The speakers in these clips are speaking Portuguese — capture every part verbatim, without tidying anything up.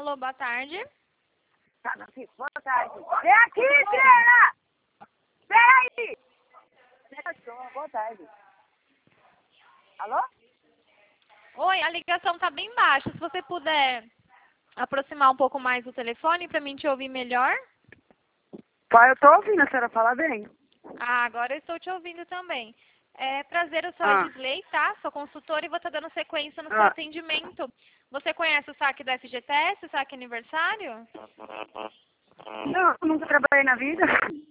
Alô, boa tarde. Tá, não, filho. Boa tarde. Vem aqui, Sena! Vem aí! Boa tarde. Alô? Oi, a ligação tá bem baixa. Se você puder aproximar um pouco mais o telefone para mim te ouvir melhor. Pai, eu tô ouvindo a senhora falar bem. Ah, agora eu estou te ouvindo também. É prazer, eu sou Ah. a Gisley, tá? Sou consultora e vou estar dando sequência no seu Ah. atendimento. Você conhece o saque da F G T S, o saque aniversário? Não, eu nunca trabalhei na vida.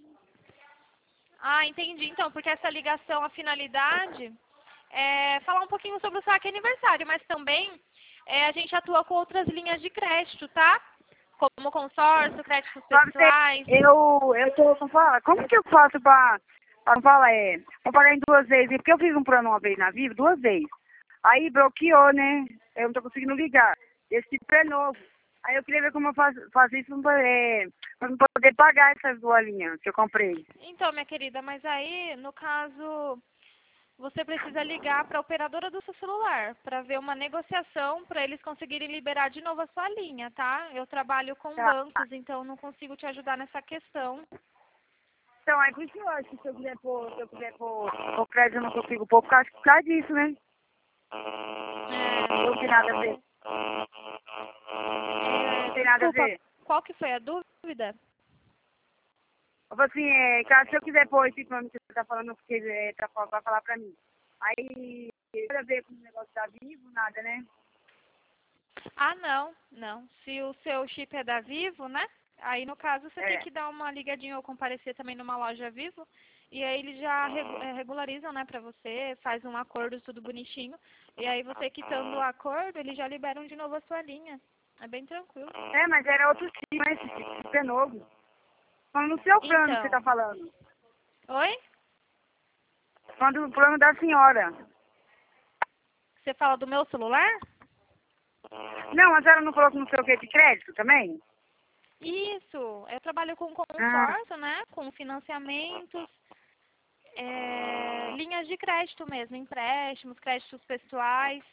Ah, entendi. Então, porque essa ligação, a finalidade é falar um pouquinho sobre o saque aniversário, mas também é, a gente atua com outras linhas de crédito, tá? Como consórcio, créditos Pra você, pessoais. eu, eu tô, como fala, como que eu faço pra, pra fala, é, vou pagar em duas vezes, porque eu fiz um plano uma vez na vida, duas vezes. Aí bloqueou, né? Eu não tô conseguindo ligar. Esse tipo é novo. Aí eu queria ver como eu faço, faço isso pra, é, pra não poder pagar essas duas linhas que eu comprei. Então, minha querida, mas aí, no caso, você precisa ligar para a operadora do seu celular para ver uma negociação para eles conseguirem liberar de novo a sua linha, tá? Eu trabalho com Tá. bancos, então não consigo te ajudar nessa questão. Então, aí por isso que eu acho que se eu quiser pôr, se eu quiser pôr o crédito eu não consigo pôr por causa, por causa disso, né? É, Não tem nada a ver. é, Não tem nada a desculpa, ver. qual que foi a dúvida? Eu falo assim, é, caso se eu quiser pôr esse plano que você tá falando, porque é, tá, pra falar pra mim. Aí, nada a ver com o negócio da Vivo, nada, né? Ah, não, não. Se o seu chip é da Vivo, né? Aí, no caso, você tem É. que dar uma ligadinha ou comparecer também numa loja Vivo. E aí eles já regu- eh, regularizam, né, pra você, faz um acordo tudo bonitinho. E aí você quitando o acordo, eles já liberam de novo a sua linha. É bem tranquilo. É, mas era outro tipo, né? Esse tipo tipo é novo. Falando no seu plano que você Então, tá falando. oi? Falando do plano da senhora. Você fala do meu celular? Não, a senhora não falou que não sei o que de crédito também? Isso, eu trabalho com Ah, consórcio, né, com financiamentos, é, linhas de crédito mesmo, empréstimos, créditos pessoais.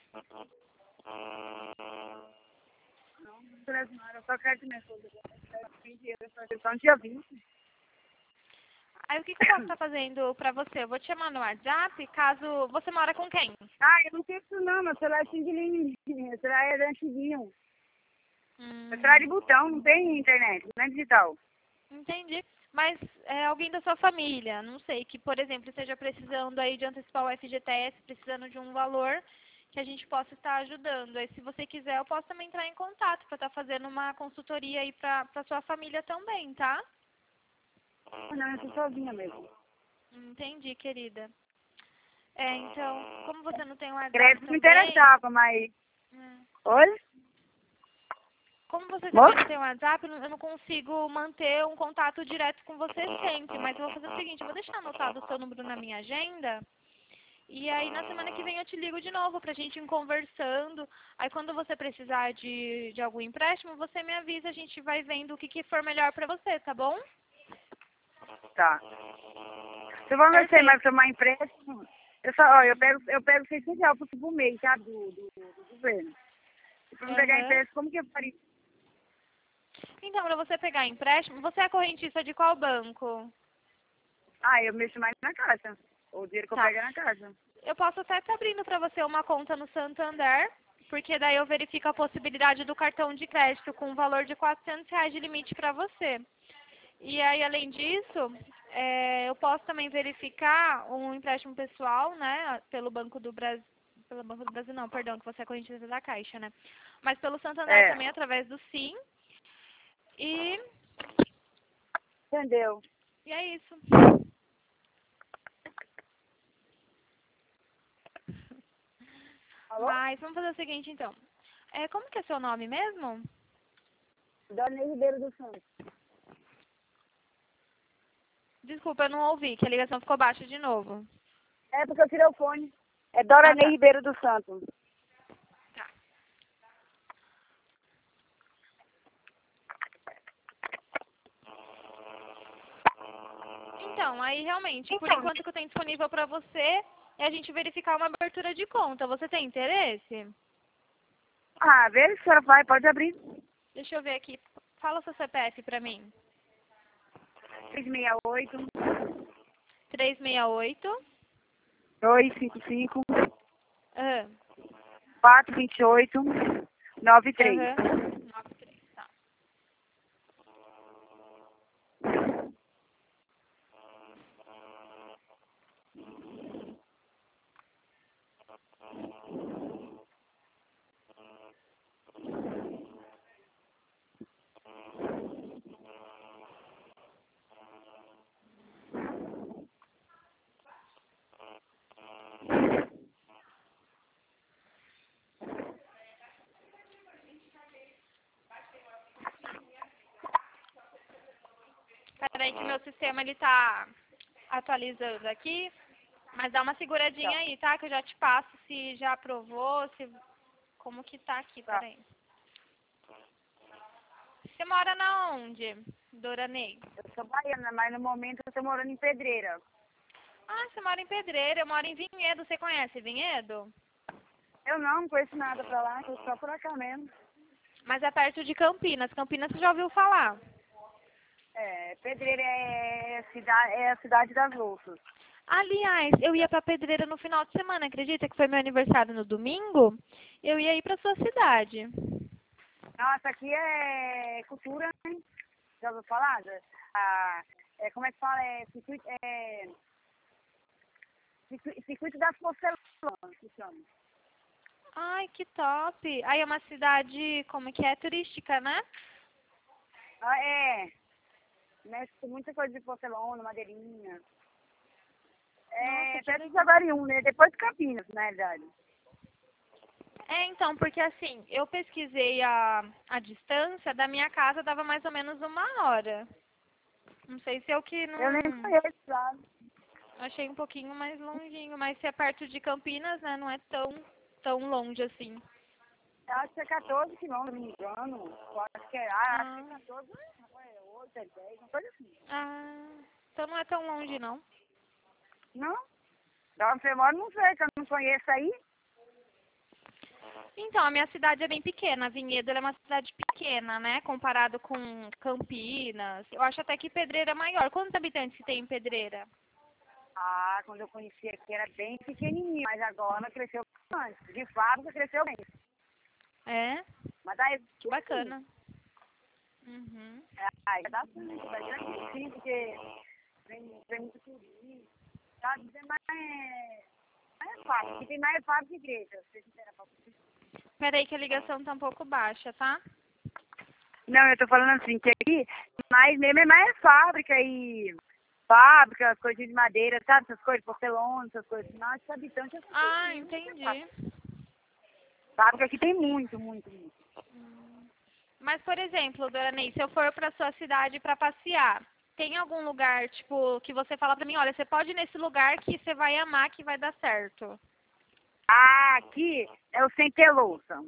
não, não era só crédito mesmo. Então, dia vinte. Aí o que, que eu posso estar fazendo pra você? Eu vou te chamar no WhatsApp, caso... Você mora com quem? Ah, eu não tenho isso não, meu celular é xing-ling. Meu celular é antiguinho. Hum, Meu celular é de botão, não tem internet, não é digital. entendi. Mas é alguém da sua família, não sei, que, por exemplo, esteja precisando aí de antecipar o F G T S, precisando de um valor que a gente possa estar ajudando. Aí, se você quiser, eu posso também entrar em contato para estar fazendo uma consultoria aí para para sua família também, tá? Não, eu tô sozinha mesmo. Entendi, querida. É, então, como você não tem o WhatsApp Crédito me também, interessava, mas... hum, Oi? como você também não Moço? tem o WhatsApp, eu não eu não consigo manter um contato direto com você sempre. Mas eu vou fazer o seguinte, eu vou deixar anotado o seu número na minha agenda. E aí, na semana que vem, eu te ligo de novo pra gente ir conversando. Aí, quando você precisar de, de algum empréstimo, você me avisa. A gente vai vendo o que, que for melhor pra você, tá bom? Tá. Se eu vou ver se você vai Perfeito. tomar empréstimo, eu só, ó, eu pego, eu pego seiscentos reais por por mês, sabe, do, do, do governo. Se eu não pegar Aham. empréstimo, como que eu faria? Então, pra você pegar empréstimo, você é correntista de qual banco? Ah, eu mexo mais na casa. O dinheiro que eu Tá. pego é na casa. Eu posso até estar abrindo pra você uma conta no Santander, porque daí eu verifico a possibilidade do cartão de crédito com um valor de quatrocentos reais de limite pra você. E aí, além disso, é, eu posso também verificar um empréstimo pessoal, né, pelo Banco do Brasil, pelo Banco do Brasil não, perdão, que você é correntista da Caixa, né? Mas pelo Santander É. também, através do Sim. E, Entendeu? e é isso. Alô? Mas vamos fazer o seguinte, então. É, como que é seu nome mesmo? Dona Ribeiro do Santos. Desculpa, eu não ouvi, que a ligação ficou baixa de novo. É porque eu tirei o fone. É Dora Ah, Ney tá. Ribeiro do Santos. Tá. Então, aí realmente, por Então, enquanto que eu tenho disponível pra você, é a gente verificar uma abertura de conta. Você tem interesse? ah, vê se a senhora vai, pode abrir. Deixa eu ver aqui. Fala o seu C P F pra mim. três seis oito, três seis oito. dois cinco cinco, Ah, quatro dois oito, nove três. aham. nove três, tá. Peraí que meu sistema ele tá atualizando aqui. Mas dá uma seguradinha Tá. aí, tá? Que eu já te passo se já aprovou, se... como que tá aqui, Tá. peraí. Você mora na onde, Doranei? Eu sou baiana, mas no momento eu tô morando em Pedreira. Ah, você mora em Pedreira, eu moro em Vinhedo. Você conhece Vinhedo? Eu não, não conheço nada pra lá, tô só por cá mesmo. Mas é perto de Campinas. Campinas você já ouviu falar? É, Pedreira é a cidade, é a cidade das louças. Aliás, eu ia pra Pedreira no final de semana, acredita que foi meu aniversário no domingo? Eu ia ir pra sua cidade. Nossa, aqui é cultura, né? Já ouviu falar? Ah, é, como é que fala? É circuito, é, circuito, circuito das porcelanas, que chama. Ai, que top. Aí é uma cidade, como que é, turística, né? Ah, é, mexe com muita coisa de porcelana, madeirinha. É, Nossa, que perto de legal. Jaguariúna, né? Depois de Campinas, na realidade. É, então, porque assim, eu pesquisei a, a distância, da minha casa dava mais ou menos uma hora. Não sei se eu que Eu nem não... conheço, sabe? Achei um pouquinho mais longinho, mas se é perto de Campinas, né, não é tão, tão longe assim. Eu acho que é quatorze quilômetros, não me engano. Eu acho que é, ah, acho que Ah, é quatorze, é oito, é dez, uma coisa assim. ah, então não é tão longe, não. Não? Da onde você mora, não sei, que eu não conheço aí. Então, a minha cidade é bem pequena. Vinhedo ela é uma cidade pequena, né, comparado com Campinas. Eu acho até que Pedreira é maior. Quantos habitantes que tem em Pedreira? Ah, quando eu conheci aqui era bem pequenininho, mas agora cresceu bastante. De fábrica cresceu bem. É? Mas daí, Que bacana. Uhum. aí dá certo, vai grande sim, porque vem, vem muito turismo, sabe? Tem mais, mais fábrica, aqui tem mais fábrica que igreja, se vocês quiserem falar. Peraí que a ligação tá um pouco baixa, tá? Não, eu tô falando assim, que aqui, mais mesmo é mais fábrica e fábrica, coisas de madeira, sabe? Essas coisas, porcelana, essas coisas. Nossa, habitante é Ah, pequenininho, entendi. fábrica aqui tem muito, muito, muito. Mas, por exemplo, Doranei, se eu for pra sua cidade pra passear, tem algum lugar, tipo, que você fala pra mim, olha, você pode ir nesse lugar que você vai amar, que vai dar certo? Ah, aqui é o Sem Ter Louça.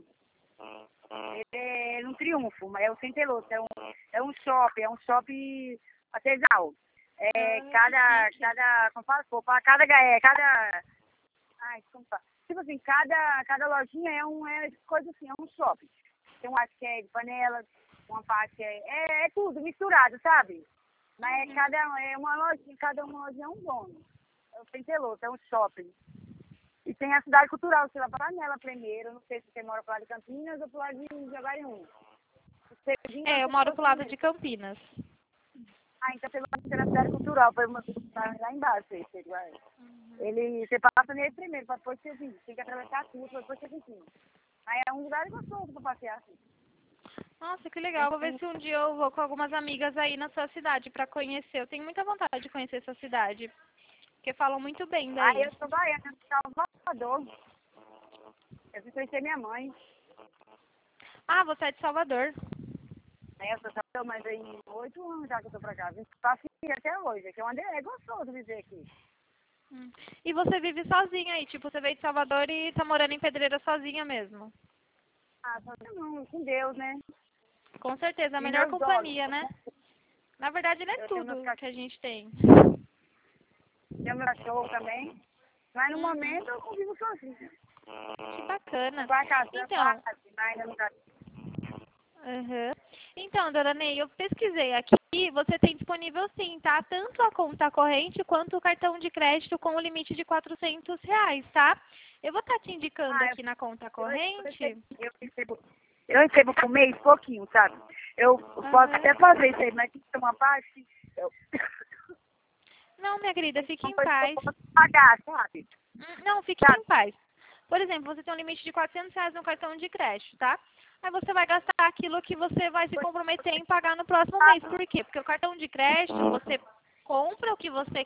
É no Triunfo, mas é o Sem Ter Louça. É um, é um shopping, é um shopping artesanal. É, Ah, cada, que chique. cada, como fala, pô, cada, é, cada, ai, como fala? Tipo assim, cada, cada lojinha é um, é coisa assim, é um shopping. Tem uma parte que é de panelas, uma parte que é, é, é tudo misturado, sabe? Mas é cada, é uma lojinha, cada uma lojinha é um dono. É o Sem Ter Louça, é um shopping. E tem a cidade cultural, você vai para nela primeiro, não sei se você mora pro lado de Campinas ou pro lado de Jaguariúna. Você vinha, É, eu você moro falou pro lado primeiro. de Campinas. Ah, então você vai ter na cidade cultural, foi uma, lá embaixo, aí, você vai. Ele, você passa nele primeiro, para depois você vir. Tem que atravessar a rua, para depois você vir. Aí é um lugar gostoso para passear, assim. Nossa, que legal. Vou ver se um dia eu vou com algumas amigas aí na sua cidade pra conhecer. Eu tenho muita vontade de conhecer essa cidade, porque falam muito bem Ah, daí. eu sou baiana, de Salvador. Eu fui conhecer minha mãe. Ah, você é de Salvador. É, eu sou de Salvador, mas aí oito anos já que eu tô pra cá. Vim passei até hoje, aqui é onde é gostoso viver aqui. Hum. E você vive sozinha aí, tipo, você veio de Salvador e tá morando em Pedreira sozinha mesmo. Ah, só não, com Deus, né? Com certeza, a E melhor meus dogs. companhia, né? Na verdade, ele é Eu tenho meus tudo que cachorros, a gente tem. tenho meu cachorro também. Mas no Uhum. momento eu convivo sozinha. Que bacana. Vai casar Então, fácil, mas ainda não casei. Uhum. Então, dona Ney, eu pesquisei aqui, você tem disponível sim, tá? Tanto a conta corrente quanto o cartão de crédito com o limite de quatrocentos reais, tá? Eu vou estar te indicando Ah, aqui na conta eu, eu corrente. recebo, eu recebo, eu recebo por mês pouquinho, sabe? Eu posso até Aham. fazer isso aí, mas tem que ter uma parte, eu, Não, minha querida, fique uma em coisa que eu paz. posso pagar, sabe? Hum, Não, fique Sabe? em paz. Por exemplo, você tem um limite de quatrocentos reais no cartão de crédito, tá? Aí você vai gastar aquilo que você vai se comprometer em pagar no próximo mês. Por quê? Porque o cartão de crédito, você compra o que você